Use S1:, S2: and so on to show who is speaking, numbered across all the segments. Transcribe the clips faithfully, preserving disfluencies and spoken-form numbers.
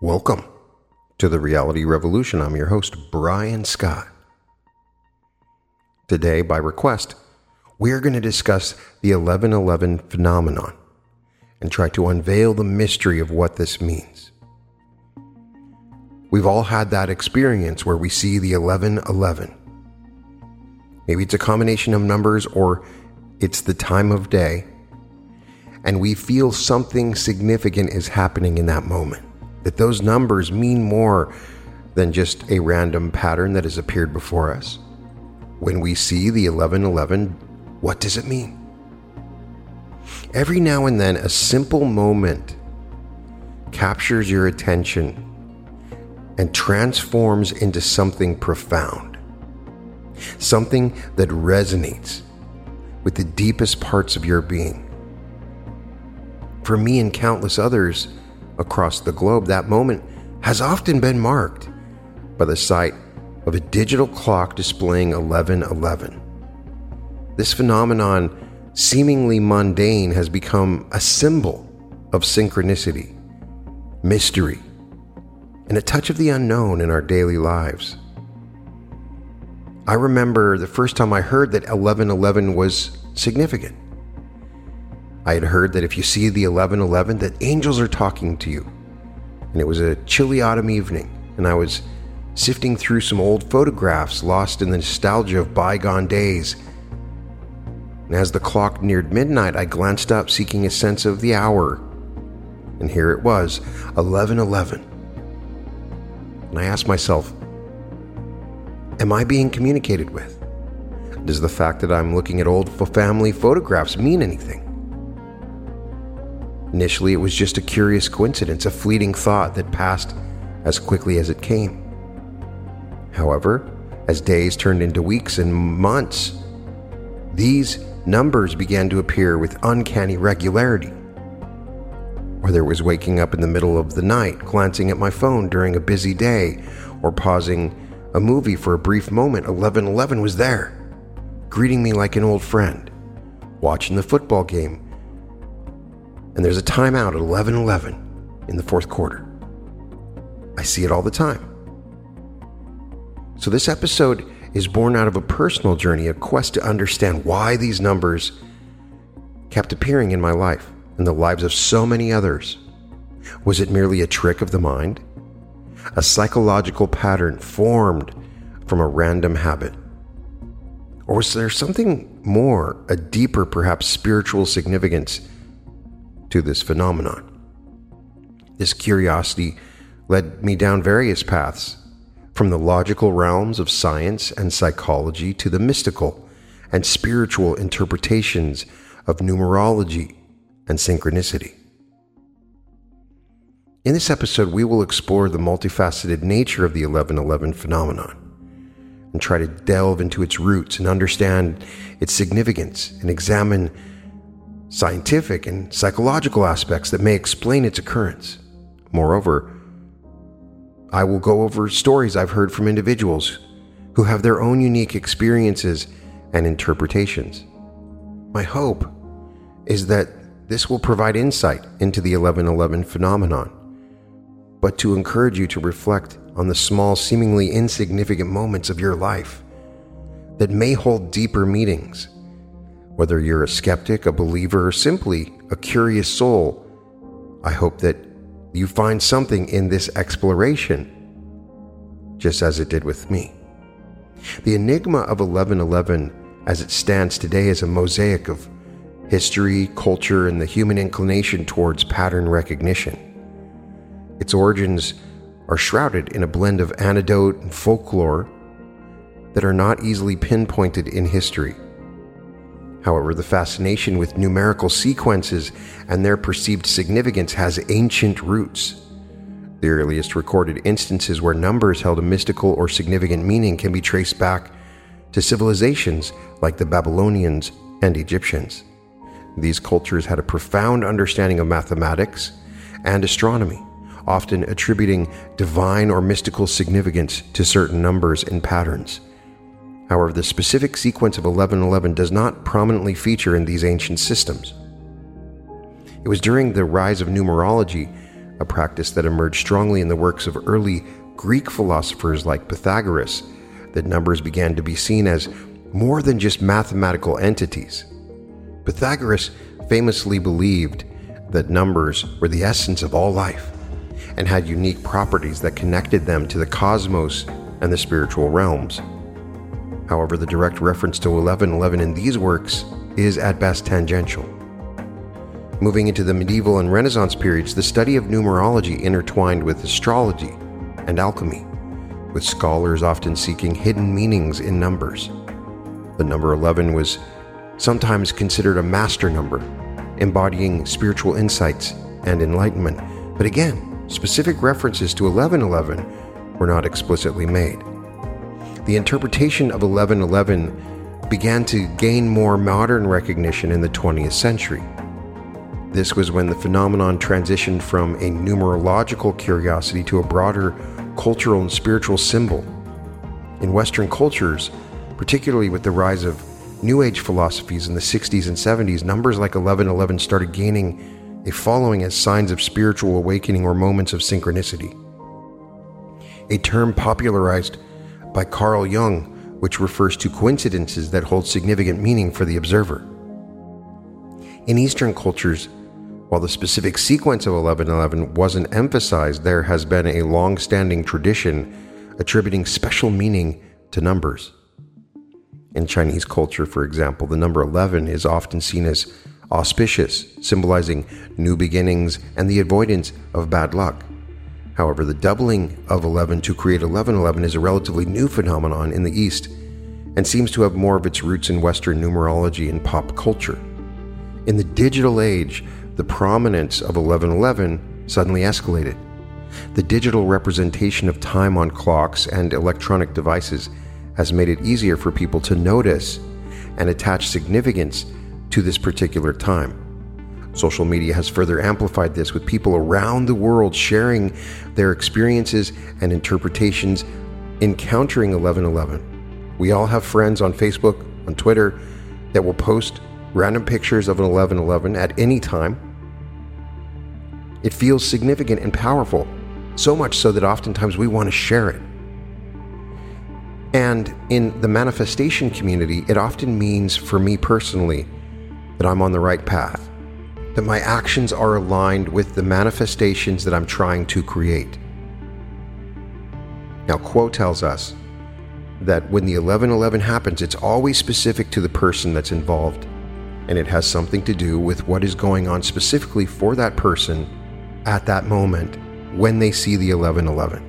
S1: Welcome to the Reality Revolution. I'm your host, Brian Scott. Today, by request, we are going to discuss the eleven eleven phenomenon and try to unveil the mystery of what this means. We've all had that experience where we see the eleven eleven. Maybe it's a combination of numbers or it's the time of day, and we feel something significant is happening in that moment. That those numbers mean more than just a random pattern that has appeared before us. When we see the eleven eleven, what does it mean? Every now and then, a simple moment captures your attention and transforms into something profound. Something that resonates with the deepest parts of your being. For me and countless others across the globe, that moment has often been marked by the sight of a digital clock displaying eleven eleven. This phenomenon, seemingly mundane, has become a symbol of synchronicity, mystery, and a touch of the unknown in our daily lives. I remember the first time I heard that eleven eleven was significant. I had heard that if you see the eleven eleven, that angels are talking to you. And it was a chilly autumn evening, and I was sifting through some old photographs lost in the nostalgia of bygone days. And as the clock neared midnight, I glanced up seeking a sense of the hour. And here it was, eleven eleven. And I asked myself, am I being communicated with? Does the fact that I'm looking at old family photographs mean anything? Initially, it was just a curious coincidence, a fleeting thought that passed as quickly as it came. However, as days turned into weeks and months, these numbers began to appear with uncanny regularity. Whether it was waking up in the middle of the night, glancing at my phone during a busy day, or pausing a movie for a brief moment, eleven eleven was there, greeting me like an old friend, watching the football game. And there's a timeout at eleven eleven in the fourth quarter. I see it all the time. So this episode is born out of a personal journey, a quest to understand why these numbers kept appearing in my life and the lives of so many others. Was it merely a trick of the mind? A psychological pattern formed from a random habit? Or was there something more, a deeper, perhaps spiritual significance to this phenomenon? This curiosity led me down various paths, from the logical realms of science and psychology to the mystical and spiritual interpretations of numerology and synchronicity. In this episode, we will explore the multifaceted nature of the eleven eleven phenomenon and try to delve into its roots and understand its significance and examine scientific and psychological aspects that may explain its occurrence. Moreover, I will go over stories I've heard from individuals who have their own unique experiences and interpretations. My hope is that this will provide insight into the eleven eleven phenomenon, but to encourage you to reflect on the small, seemingly insignificant moments of your life that may hold deeper meanings. Whether you're a skeptic, a believer, or simply a curious soul, I hope that you find something in this exploration, just as it did with me. The enigma of eleven eleven, as it stands today, is a mosaic of history, culture, and the human inclination towards pattern recognition. Its origins are shrouded in a blend of anecdote and folklore that are not easily pinpointed in history. However, the fascination with numerical sequences and their perceived significance has ancient roots. The earliest recorded instances where numbers held a mystical or significant meaning can be traced back to civilizations like the Babylonians and Egyptians. These cultures had a profound understanding of mathematics and astronomy, often attributing divine or mystical significance to certain numbers and patterns. However, the specific sequence of eleven eleven does not prominently feature in these ancient systems. It was during the rise of numerology a practice that emerged strongly in the works of early Greek philosophers like Pythagoras, that numbers began to be seen as more than just mathematical entities. Pythagoras famously believed that numbers were the essence of all life and had unique properties that connected them to the cosmos and the spiritual realms. However, the direct reference to eleven eleven in these works is at best tangential. Moving into the medieval and Renaissance periods, the study of numerology intertwined with astrology and alchemy, with scholars often seeking hidden meanings in numbers. The number eleven was sometimes considered a master number, embodying spiritual insights and enlightenment. But again, specific references to eleven eleven were not explicitly made. The interpretation of eleven eleven began to gain more modern recognition in the twentieth century. This was when the phenomenon transitioned from a numerological curiosity to a broader cultural and spiritual symbol. In Western cultures, particularly with the rise of New Age philosophies in the sixties and seventies, numbers like eleven eleven started gaining a following as signs of spiritual awakening or moments of synchronicity. A term popularized by Carl Jung, which refers to coincidences that hold significant meaning for the observer. In Eastern cultures, while the specific sequence of eleven eleven wasn't emphasized, there has been a long-standing tradition attributing special meaning to numbers. In Chinese culture, for example, the number eleven is often seen as auspicious, symbolizing new beginnings and the avoidance of bad luck. However, the doubling of eleven to create eleven eleven is a relatively new phenomenon in the East and seems to have more of its roots in Western numerology and pop culture. In the digital age, the prominence of eleven eleven suddenly escalated. The digital representation of time on clocks and electronic devices has made it easier for people to notice and attach significance to this particular time. Social media has further amplified this, with people around the world sharing their experiences and interpretations encountering eleven eleven. We all have friends on Facebook, on Twitter, that will post random pictures of an eleven eleven at any time. It feels significant and powerful, so much so that oftentimes we want to share it. And in the manifestation community, it often means, for me personally, that I'm on the right path, that my actions are aligned with the manifestations that I'm trying to create. Now, Quo tells us that when the eleven eleven happens, it's always specific to the person that's involved, and it has something to do with what is going on specifically for that person at that moment when they see the eleven eleven.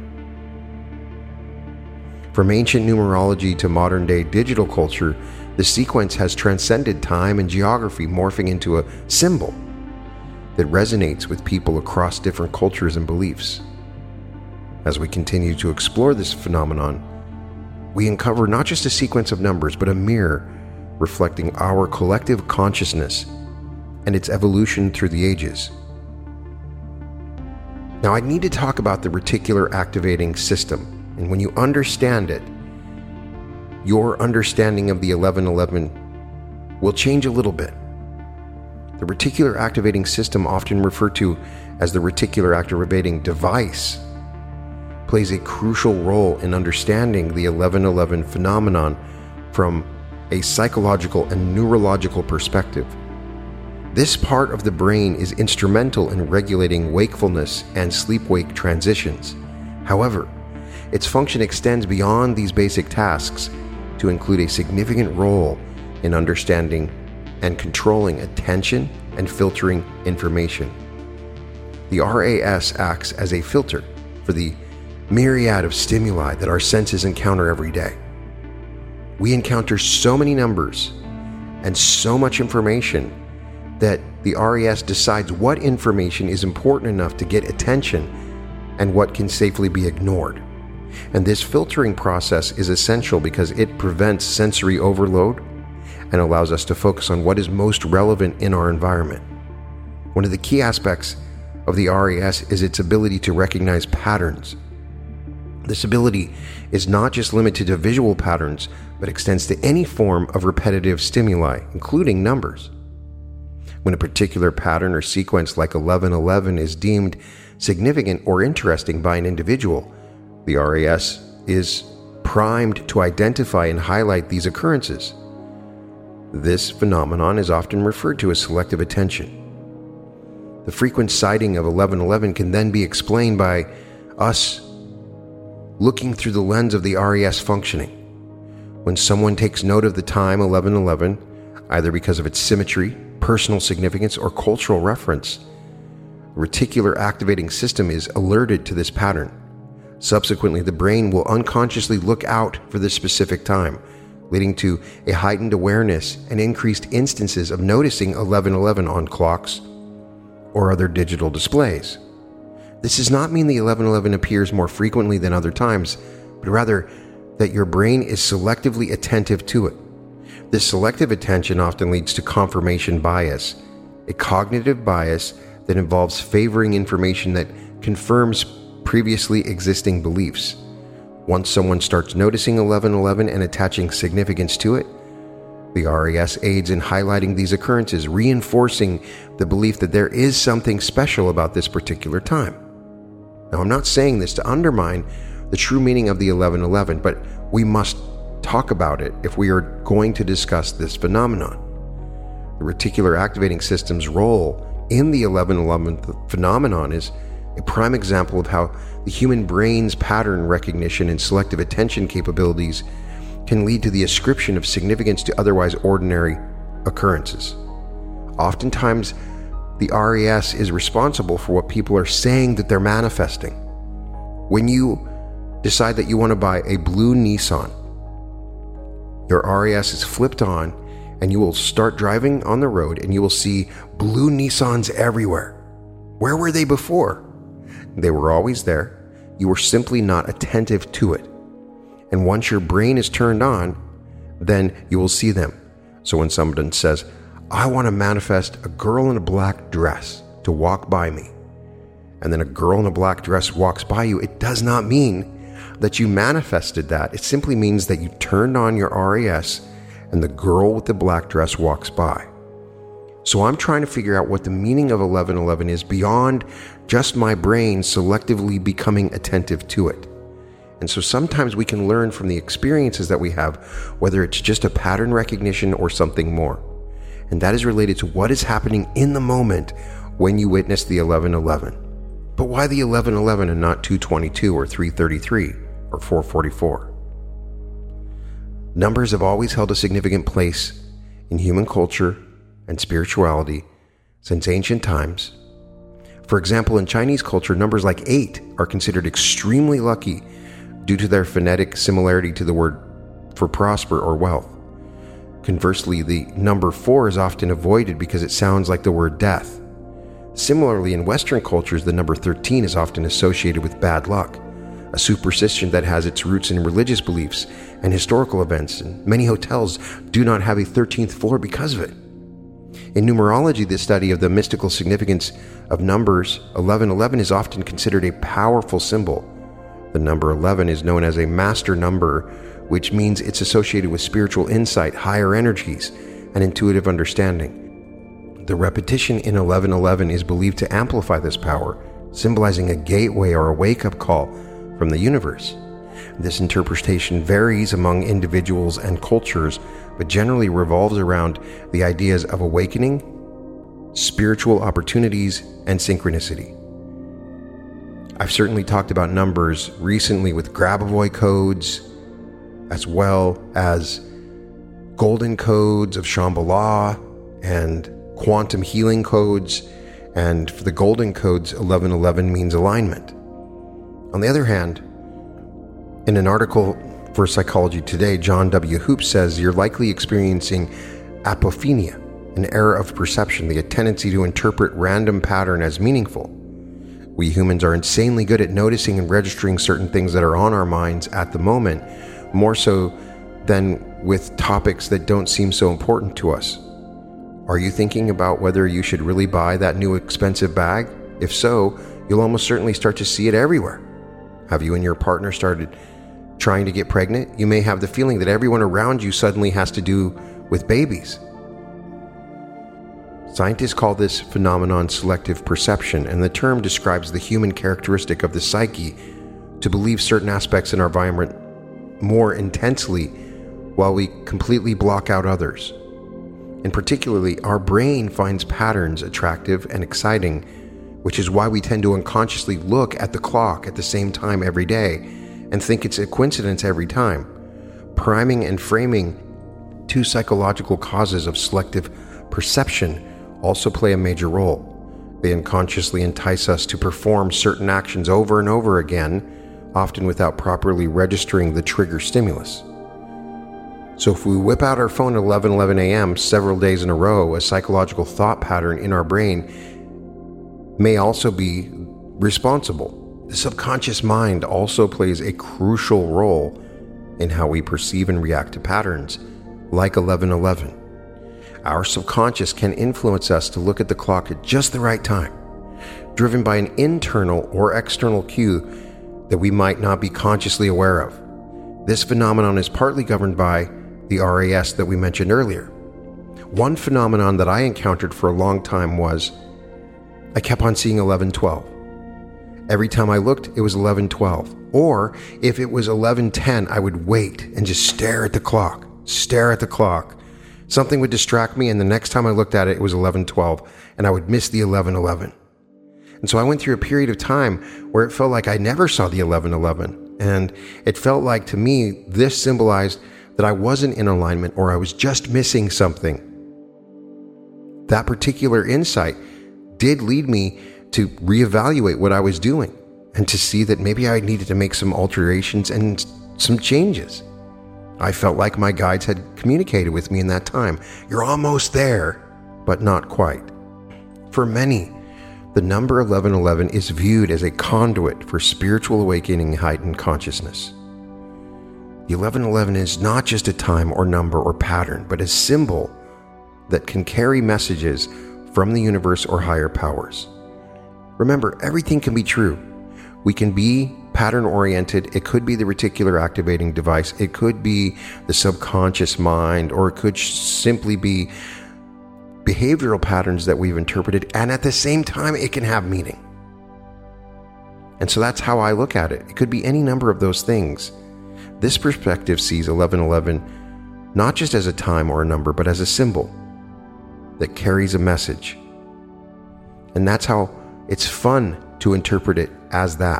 S1: From ancient numerology to modern-day digital culture, the sequence has transcended time and geography, morphing into a symbol that resonates with people across different cultures and beliefs. As we continue to explore this phenomenon, we uncover not just a sequence of numbers, but a mirror reflecting our collective consciousness and its evolution through the ages. Now, I need to talk about the reticular activating system, and when you understand it, your understanding of the eleven eleven will change a little bit. The reticular activating system, often referred to as the reticular activating device, plays a crucial role in understanding the eleven eleven phenomenon from a psychological and neurological perspective. This part of the brain is instrumental in regulating wakefulness and sleep-wake transitions. However, its function extends beyond these basic tasks to include a significant role in understanding and controlling attention and filtering information. The R A S acts as a filter for the myriad of stimuli that our senses encounter every day. We encounter so many numbers and so much information that the R A S decides what information is important enough to get attention and what can safely be ignored. And this filtering process is essential because it prevents sensory overload and allows us to focus on what is most relevant in our environment. One of the key aspects of the R A S is its ability to recognize patterns. This ability is not just limited to visual patterns, but extends to any form of repetitive stimuli, including numbers. When a particular pattern or sequence like eleven eleven is deemed significant or interesting by an individual, the R A S is primed to identify and highlight these occurrences. This phenomenon is often referred to as selective attention. The frequent sighting of eleven eleven can then be explained by us looking through the lens of the R A S functioning. When someone takes note of the time eleven eleven, either because of its symmetry, personal significance, or cultural reference, the reticular activating system is alerted to this pattern. Subsequently, the brain will unconsciously look out for this specific time, leading to a heightened awareness and increased instances of noticing eleven eleven on clocks or other digital displays. This does not mean the eleven eleven appears more frequently than other times, but rather that your brain is selectively attentive to it. This selective attention often leads to confirmation bias, a cognitive bias that involves favoring information that confirms previously existing beliefs. Once someone starts noticing eleven eleven and attaching significance to it, the R A S aids in highlighting these occurrences, reinforcing the belief that there is something special about this particular time. Now, I'm not saying this to undermine the true meaning of the eleven eleven, but we must talk about it if we are going to discuss this phenomenon. The reticular activating system's role in the eleven eleven phenomenon is a prime example of how the human brain's pattern recognition and selective attention capabilities can lead to the ascription of significance to otherwise ordinary occurrences. Oftentimes, the R A S is responsible for what people are saying that they're manifesting. When you decide that you want to buy a blue Nissan, your R A S is flipped on and you will start driving on the road and you will see blue Nissans everywhere. Where were they before? They were always there. You were simply not attentive to it. And once your brain is turned on, then you will see them. So when someone says, I want to manifest a girl in a black dress to walk by me, and then a girl in a black dress walks by you, it does not mean that you manifested that. It simply means that you turned on your R A S and the girl with the black dress walks by. So I'm trying to figure out what the meaning of eleven eleven is beyond just my brain selectively becoming attentive to it. And so sometimes we can learn from the experiences that we have, whether it's just a pattern recognition or something more. And that is related to what is happening in the moment when you witness the eleven eleven. But why the eleven eleven and not two twenty-two or three thirty-three or four forty-four? Numbers have always held a significant place in human culture and spirituality since ancient times. For example, in Chinese culture, numbers like eight are considered extremely lucky due to their phonetic similarity to the word for prosper or wealth. Conversely, the number four is often avoided because it sounds like the word death. Similarly, in Western cultures, the number thirteen is often associated with bad luck, a superstition that has its roots in religious beliefs and historical events, and many hotels do not have a thirteenth floor because of it. In numerology, the study of the mystical significance of numbers, eleven eleven is often considered a powerful symbol. The number eleven is known as a master number, which means it's associated with spiritual insight, higher energies, and intuitive understanding. The repetition in eleven eleven is believed to amplify this power, symbolizing a gateway or a wake-up call from the universe. This interpretation varies among individuals and cultures, but generally revolves around the ideas of awakening, spiritual opportunities, and synchronicity. I've certainly talked about numbers recently with Grabovoi codes, as well as golden codes of Shambhala and quantum healing codes, and for the golden codes, eleven eleven means alignment. On the other hand, in an article for Psychology Today, John W. Hoop says you're likely experiencing apophenia, an error of perception, the tendency to interpret random pattern as meaningful. We humans are insanely good at noticing and registering certain things that are on our minds at the moment, more so than with topics that don't seem so important to us. Are you thinking about whether you should really buy that new expensive bag? If so, you'll almost certainly start to see it everywhere. Have you and your partner started trying to get pregnant? You may have the feeling that everyone around you suddenly has to do with babies. Scientists call this phenomenon selective perception, and the term describes the human characteristic of the psyche to believe certain aspects in our environment more intensely while we completely block out others. And particularly, our brain finds patterns attractive and exciting, which is why we tend to unconsciously look at the clock at the same time every day and think it's a coincidence every time. Priming and framing, two psychological causes of selective perception, also play a major role. They unconsciously entice us to perform certain actions over and over again, often without properly registering the trigger stimulus. So if we whip out our phone at eleven eleven a.m. several days in a row, a psychological thought pattern in our brain may also be responsible. The subconscious mind also plays a crucial role in how we perceive and react to patterns like eleven eleven. Our subconscious can influence us to look at the clock at just the right time, driven by an internal or external cue that we might not be consciously aware of. This phenomenon is partly governed by the R A S that we mentioned earlier. One phenomenon that I encountered for a long time was I kept on seeing eleven twelve. Every time I looked, it was eleven twelve. Or if it was eleven ten, I would wait and just stare at the clock, stare at the clock. Something would distract me, and the next time I looked at it, it was eleven twelve, and I would miss the eleven eleven. And so I went through a period of time where it felt like I never saw the eleven eleven. And it felt like, to me, this symbolized that I wasn't in alignment or I was just missing something. That particular insight did lead me to reevaluate what I was doing and to see that maybe I needed to make some alterations and some changes. I felt like my guides had communicated with me in that time. You're almost there, but not quite. For many, the number eleven eleven is viewed as a conduit for spiritual awakening and heightened consciousness. The eleven eleven is not just a time or number or pattern, but a symbol that can carry messages from the universe or higher powers. Remember, everything can be true. We can be pattern-oriented. It could be the reticular activating device. It could be the subconscious mind, or it could simply be behavioral patterns that we've interpreted, and at the same time, it can have meaning. And so that's how I look at it. It could be any number of those things. This perspective sees eleven eleven not just as a time or a number, but as a symbol that carries a message. And that's how it's fun to interpret it as that.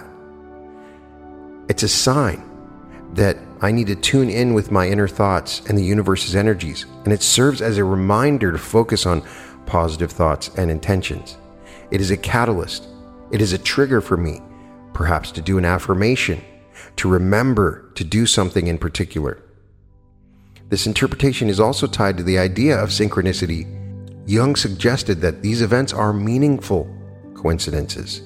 S1: It's a sign that I need to tune in with my inner thoughts and the universe's energies, and it serves as a reminder to focus on positive thoughts and intentions. It is a catalyst. It is a trigger for me, perhaps to do an affirmation, to remember to do something in particular. This interpretation is also tied to the idea of synchronicity. Jung suggested that these events are meaningful coincidences.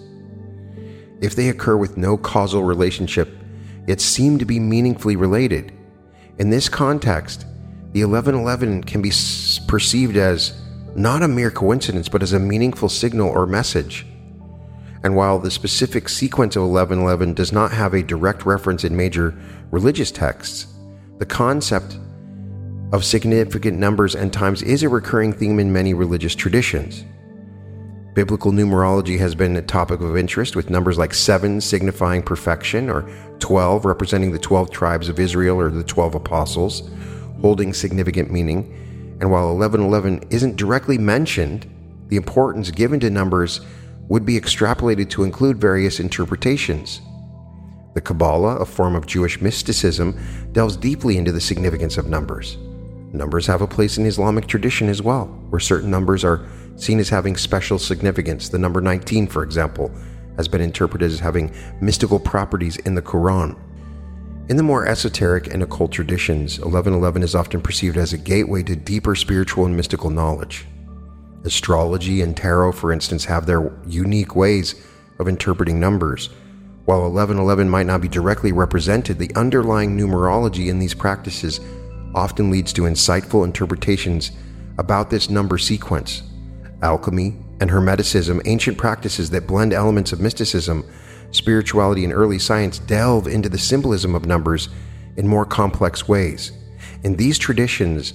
S1: If they occur with no causal relationship, yet seem to be meaningfully related. In this context, the eleven eleven can be perceived as not a mere coincidence, but as a meaningful signal or message. And while the specific sequence of eleven eleven does not have a direct reference in major religious texts, the concept of significant numbers and times is a recurring theme in many religious traditions. Biblical numerology has been a topic of interest, with numbers like seven signifying perfection, or twelve representing the twelve tribes of Israel or the twelve apostles, holding significant meaning. And while eleven eleven isn't directly mentioned, the importance given to numbers would be extrapolated to include various interpretations. The Kabbalah, a form of Jewish mysticism, delves deeply into the significance of numbers. Numbers have a place in Islamic tradition as well, where certain numbers are seen as having special significance. The number nineteen, for example, has been interpreted as having mystical properties in the Quran. In the more esoteric and occult traditions, eleven eleven is often perceived as a gateway to deeper spiritual and mystical knowledge. Astrology and tarot, for instance, have their unique ways of interpreting numbers. While eleven eleven might not be directly represented, the underlying numerology in these practices often leads to insightful interpretations about this number sequence. Alchemy and Hermeticism, ancient practices that blend elements of mysticism, spirituality, and early science, delve into the symbolism of numbers in more complex ways. In these traditions,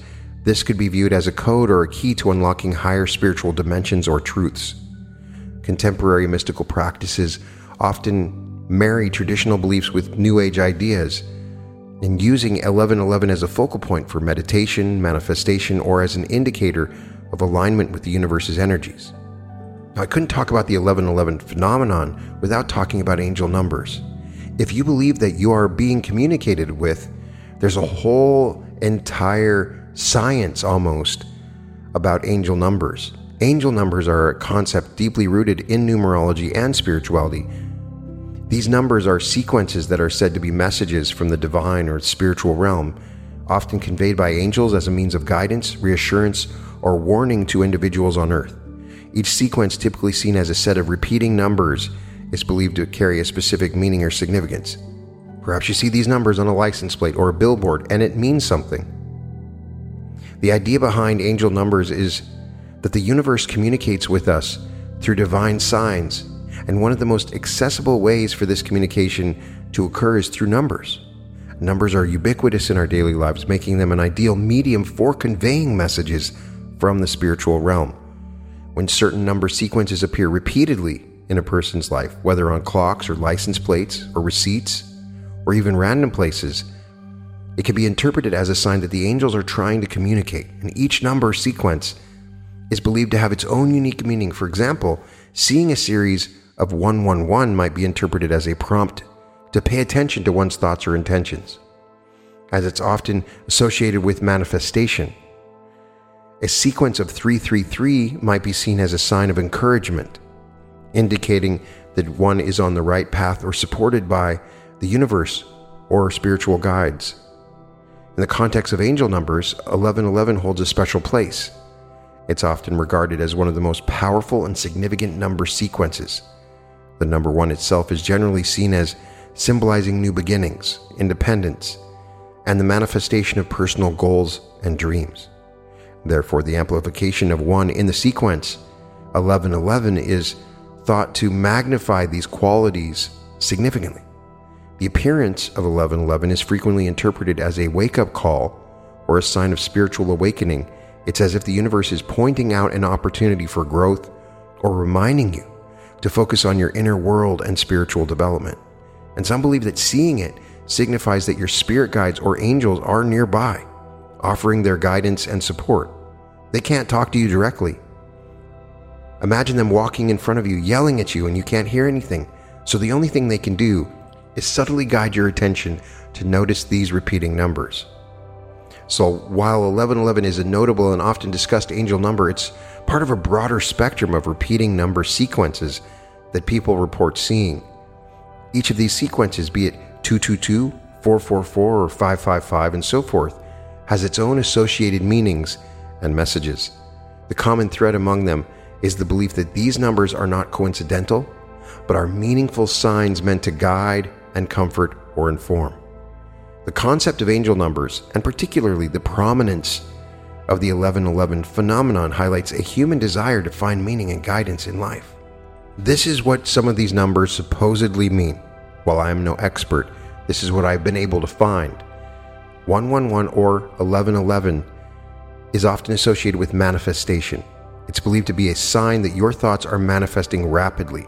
S1: This could be viewed as a code or a key to unlocking higher spiritual dimensions or truths. Contemporary mystical practices often marry traditional beliefs with New Age ideas, and using eleven eleven as a focal point for meditation, manifestation, or as an indicator of alignment with the universe's energies. Now, I couldn't talk about the eleven eleven phenomenon without talking about angel numbers. If you believe that you are being communicated with, there's a whole entire science almost about angel numbers. Angel numbers are a concept deeply rooted in numerology and spirituality. These numbers are sequences that are said to be messages from the divine or spiritual realm, often conveyed by angels as a means of guidance, reassurance, or warning to individuals on Earth. Each sequence, typically seen as a set of repeating numbers, is believed to carry a specific meaning or significance. Perhaps you see these numbers on a license plate or a billboard, and it means something. The idea behind angel numbers is that the universe communicates with us through divine signs, and one of the most accessible ways for this communication to occur is through numbers. Numbers are ubiquitous in our daily lives, making them an ideal medium for conveying messages from the spiritual realm. When certain number sequences appear repeatedly in a person's life, whether on clocks or license plates or receipts, or even random places, it can be interpreted as a sign that the angels are trying to communicate, and each number sequence is believed to have its own unique meaning. For example, seeing a series of one one one might be interpreted as a prompt to pay attention to one's thoughts or intentions, as it's often associated with manifestation. A sequence of three three three might be seen as a sign of encouragement, indicating that one is on the right path or supported by the universe or spiritual guides. In the context of angel numbers, eleven eleven holds a special place. It's often regarded as one of the most powerful and significant number sequences. The number one itself is generally seen as symbolizing new beginnings, independence, and the manifestation of personal goals and dreams. Therefore, the amplification of one in the sequence, eleven eleven, is thought to magnify these qualities significantly. The appearance of eleven eleven is frequently interpreted as a wake-up call or a sign of spiritual awakening. It's as if the universe is pointing out an opportunity for growth or reminding you to focus on your inner world and spiritual development. And some believe that seeing it signifies that your spirit guides or angels are nearby, offering their guidance and support. They can't talk to you directly. Imagine them walking in front of you, yelling at you, and you can't hear anything. So the only thing they can do is subtly guide your attention to notice these repeating numbers. So while eleven eleven is a notable and often discussed angel number, it's part of a broader spectrum of repeating number sequences that people report seeing. Each of these sequences, be it two two two, four four four, or five five five, and so forth, has its own associated meanings and messages. The common thread among them is the belief that these numbers are not coincidental, but are meaningful signs meant to guide and comfort or inform. The concept of angel numbers, and particularly the prominence of the eleven eleven phenomenon, highlights a human desire to find meaning and guidance in life. This is what some of these numbers supposedly mean. While I am no expert, this is what I've been able to find. one one one or eleven eleven is often associated with manifestation. It's believed to be a sign that your thoughts are manifesting rapidly.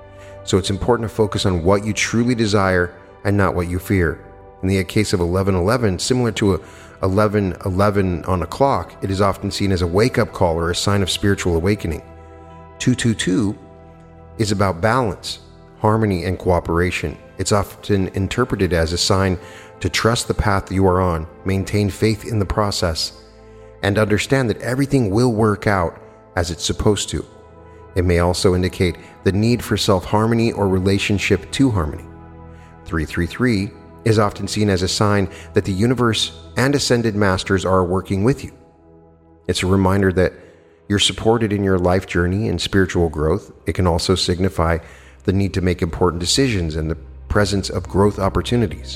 S1: So it's important to focus on what you truly desire and not what you fear. In the case of eleven eleven, similar to a eleven eleven on a clock, it is often seen as a wake-up call or a sign of spiritual awakening. two two two is about balance, harmony, and cooperation. It's often interpreted as a sign to trust the path you are on, maintain faith in the process, and understand that everything will work out as it's supposed to. It may also indicate the need for self-harmony or relationship to harmony. three three three is often seen as a sign that the universe and ascended masters are working with you. It's a reminder that you're supported in your life journey and spiritual growth. It can also signify the need to make important decisions and the presence of growth opportunities.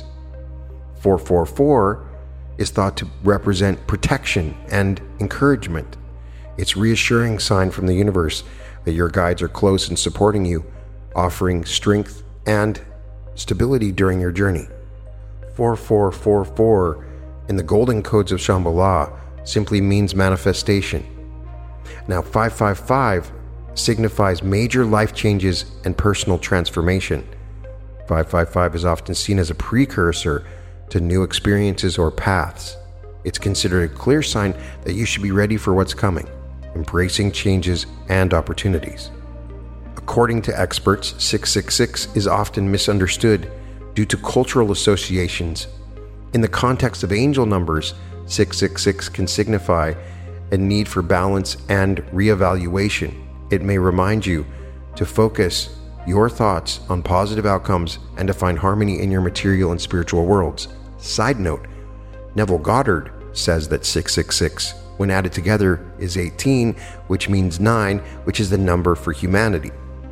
S1: four four four is thought to represent protection and encouragement. It's a reassuring sign from the universe that your guides are close and supporting you, offering strength and stability during your journey. four four four four in the golden codes of Shambhala simply means manifestation. Now, five five five signifies major life changes and personal transformation. five five five is often seen as a precursor to new experiences or paths. It's considered a clear sign that you should be ready for what's coming, embracing changes and opportunities. According to experts, six six six is often misunderstood due to cultural associations. In the context of angel numbers, six six six can signify a need for balance and reevaluation. It may remind you to focus your thoughts on positive outcomes and to find harmony in your material and spiritual worlds. Side note, Neville Goddard says that six six six, when added together, is eighteen, which means nine, which is the number for humanity.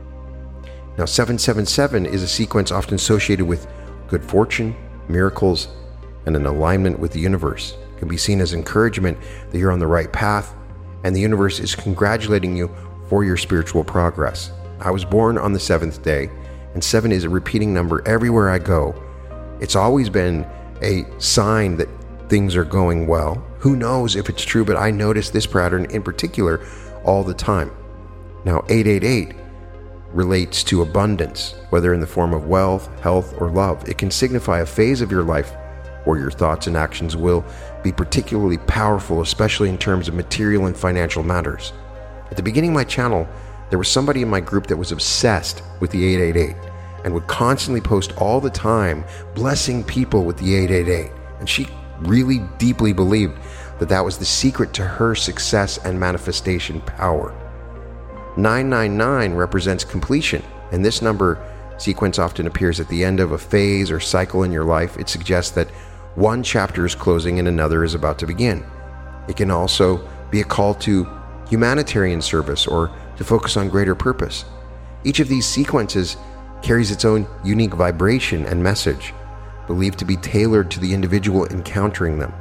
S1: Now, seven seven seven is a sequence often associated with good fortune, miracles, and an alignment with the universe. It can be seen as encouragement that you're on the right path, and the universe is congratulating you for your spiritual progress. I was born on the seventh day, and seven is a repeating number everywhere I go. It's always been a sign that things are going well. Who knows if it's true, but I notice this pattern in particular all the time. Now, eight eight eight relates to abundance, whether in the form of wealth, health, or love. It can signify a phase of your life where your thoughts and actions will be particularly powerful, especially in terms of material and financial matters. At the beginning of my channel, there was somebody in my group that was obsessed with the eight eight eight and would constantly post all the time blessing people with the eight eight eight. And she really deeply believed that that was the secret to her success and manifestation power. nine nine nine represents completion, and this number sequence often appears at the end of a phase or cycle in your life. It suggests that one chapter is closing and another is about to begin. It can also be a call to humanitarian service or to focus on greater purpose. Each of these sequences carries its own unique vibration and message, believed to be tailored to the individual encountering them.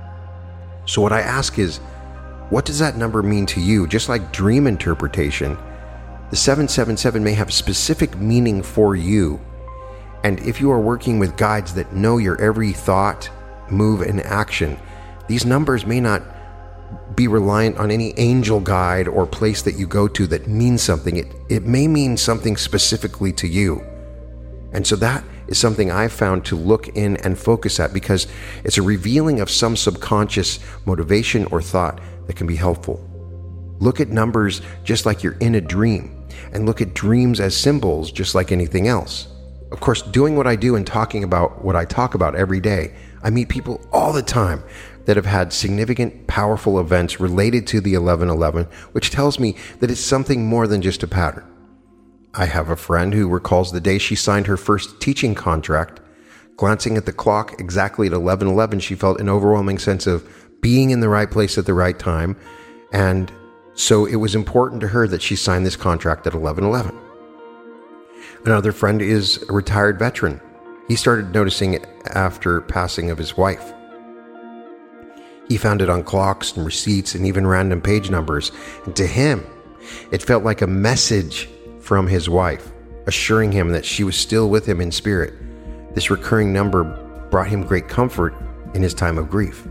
S1: So what I ask is, what does that number mean to you? Just like dream interpretation, the seven seven seven may have specific meaning for you. And if you are working with guides that know your every thought, move, and action, these numbers may not be reliant on any angel guide or place that you go to that means something. It, it may mean something specifically to you. And so that is something I've found to look in and focus at, because it's a revealing of some subconscious motivation or thought that can be helpful. Look at numbers just like you're in a dream, and look at dreams as symbols just like anything else. Of course, doing what I do and talking about what I talk about every day, I meet people all the time that have had significant, powerful events related to the eleven eleven, which tells me that it's something more than just a pattern. I have a friend who recalls the day she signed her first teaching contract. Glancing at the clock exactly at eleven eleven, she felt an overwhelming sense of being in the right place at the right time, and so it was important to her that she signed this contract at eleven eleven. Another friend is a retired veteran. He started noticing it after passing of his wife. He found it on clocks and receipts and even random page numbers, and to him, it felt like a message from his wife, assuring him that she was still with him in spirit. This recurring number brought him great comfort in his time of grief.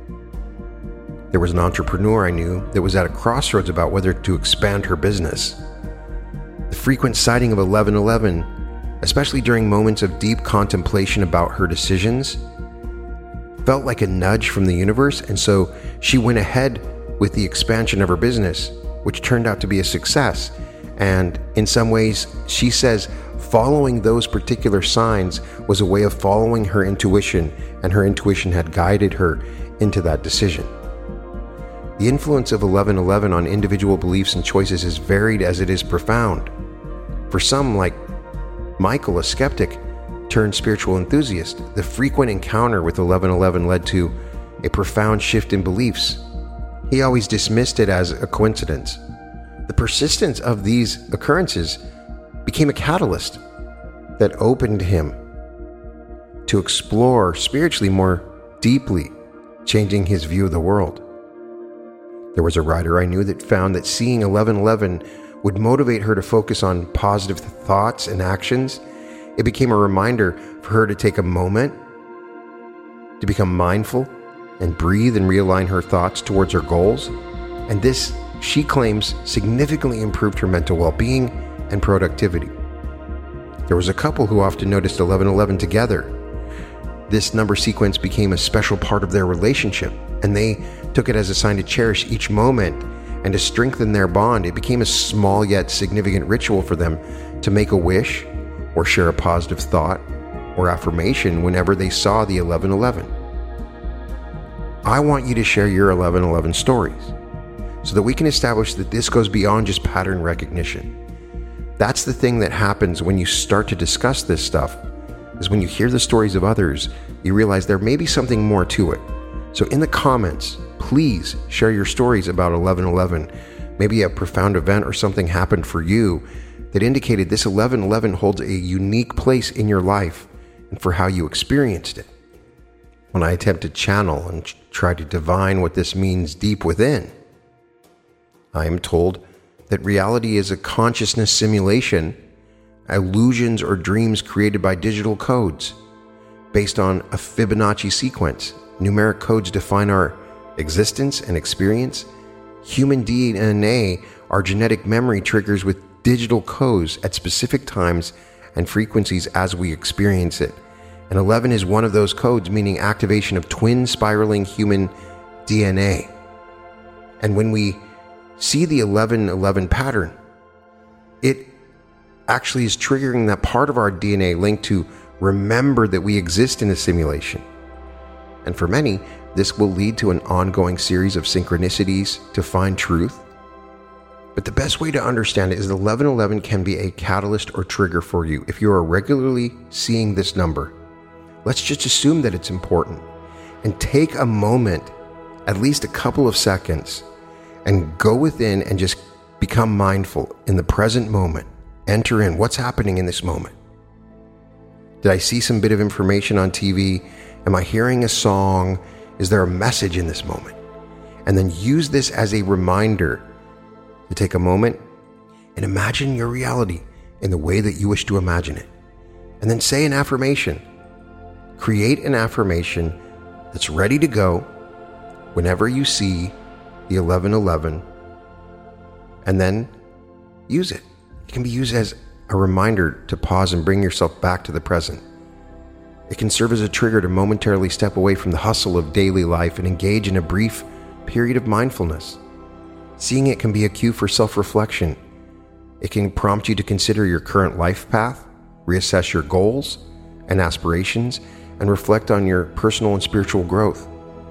S1: There was an entrepreneur I knew that was at a crossroads about whether to expand her business. The frequent citing of eleven eleven, especially during moments of deep contemplation about her decisions, felt like a nudge from the universe, and so she went ahead with the expansion of her business, which turned out to be a success. And in some ways, she says following those particular signs was a way of following her intuition, and her intuition had guided her into that decision. The influence of eleven eleven on individual beliefs and choices is varied as it is profound. For some, like Michael, a skeptic turned spiritual enthusiast, the frequent encounter with eleven eleven led to a profound shift in beliefs. He always dismissed it as a coincidence. The persistence of these occurrences became a catalyst that opened him to explore spiritually more deeply, changing his view of the world. There was a writer I knew that found that seeing eleven eleven would motivate her to focus on positive thoughts and actions. It became a reminder for her to take a moment to become mindful and breathe and realign her thoughts towards her goals. And this, she claims, significantly improved her mental well-being and productivity. There was a couple who often noticed eleven eleven together. This number sequence became a special part of their relationship, and they took it as a sign to cherish each moment and to strengthen their bond. It became a small yet significant ritual for them to make a wish or share a positive thought or affirmation whenever they saw the eleven eleven. I want you to share your eleven eleven stories so that we can establish that this goes beyond just pattern recognition. That's the thing that happens when you start to discuss this stuff, is when you hear the stories of others, you realize there may be something more to it. So in the comments, please share your stories about eleven eleven. Maybe a profound event or something happened for you that indicated this eleven eleven holds a unique place in your life and for how you experienced it. When I attempt to channel and try to divine what this means deep within, I am told that reality is a consciousness simulation, illusions or dreams created by digital codes. Based on a Fibonacci sequence, numeric codes define our existence and experience. Human D N A, our genetic memory, triggers with digital codes at specific times and frequencies as we experience it. And eleven is one of those codes, meaning activation of twin spiraling human D N A. And when we see the eleven eleven pattern, it actually is triggering that part of our D N A linked to remember that we exist in a simulation. And for many, this will lead to an ongoing series of synchronicities to find truth. But the best way to understand it is that eleven eleven can be a catalyst or trigger for you. If you are regularly seeing this number, let's just assume that it's important and take a moment, at least a couple of seconds, and go within and just become mindful in the present moment. Enter in what's happening in this moment. Did I see some bit of information on T V? Am I hearing a song? Is there a message in this moment? And then use this as a reminder to take a moment and imagine your reality in the way that you wish to imagine it. And then say an affirmation. Create an affirmation that's ready to go whenever you see the eleven eleven, and then use it. It can be used as a reminder to pause and bring yourself back to the present. It can serve as a trigger to momentarily step away from the hustle of daily life and engage in a brief period of mindfulness. Seeing it can be a cue for self-reflection. It can prompt you to consider your current life path, reassess your goals and aspirations, and reflect on your personal and spiritual growth.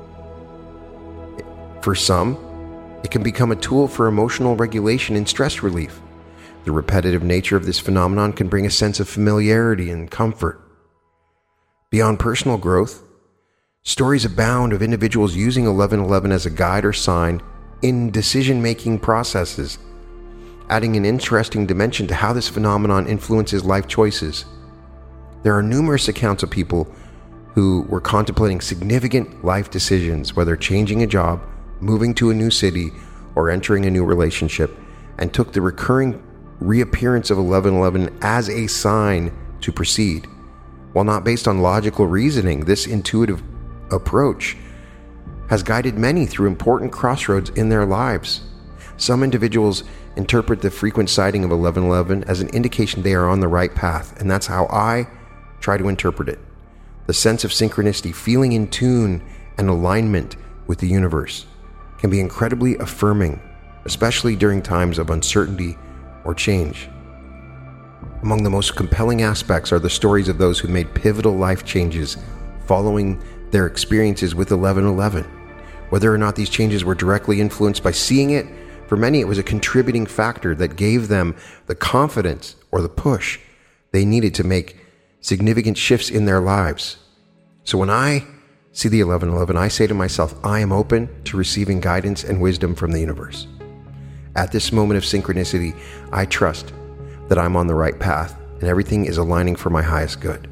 S1: For some, it can become a tool for emotional regulation and stress relief. The repetitive nature of this phenomenon can bring a sense of familiarity and comfort. Beyond personal growth, stories abound of individuals using eleven eleven as a guide or sign in decision-making processes, adding an interesting dimension to how this phenomenon influences life choices. There are numerous accounts of people who were contemplating significant life decisions, whether changing a job, moving to a new city, or entering a new relationship, and took the recurring reappearance of eleven eleven as a sign to proceed. While not based on logical reasoning, this intuitive approach has guided many through important crossroads in their lives. Some individuals interpret the frequent sighting of eleven eleven as an indication they are on the right path, and that's how I try to interpret it. The sense of synchronicity, feeling in tune and alignment with the universe, can be incredibly affirming, especially during times of uncertainty or change. Among the most compelling aspects are the stories of those who made pivotal life changes following their experiences with eleven eleven. Whether or not these changes were directly influenced by seeing it, for many it was a contributing factor that gave them the confidence or the push they needed to make significant shifts in their lives. So when I see the eleven eleven, I say to myself, I am open to receiving guidance and wisdom from the universe. At this moment of synchronicity, I trust that I'm on the right path and everything is aligning for my highest good.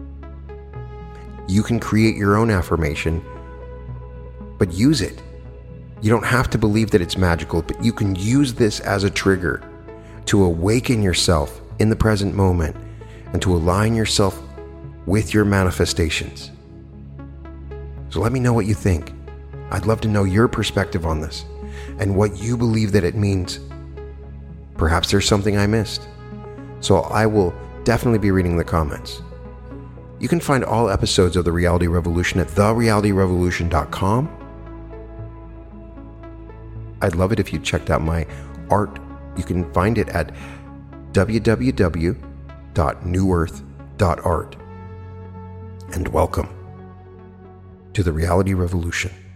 S1: You can create your own affirmation, but use it. You don't have to believe that it's magical, but you can use this as a trigger to awaken yourself in the present moment and to align yourself with your manifestations. So let me know what you think. I'd love to know your perspective on this and what you believe that it means. Perhaps there's something I missed. So I will definitely be reading the comments. You can find all episodes of The Reality Revolution at the reality revolution dot com. I'd love it if you checked out my art. You can find it at w w w dot new earth dot art. And welcome to The Reality Revolution.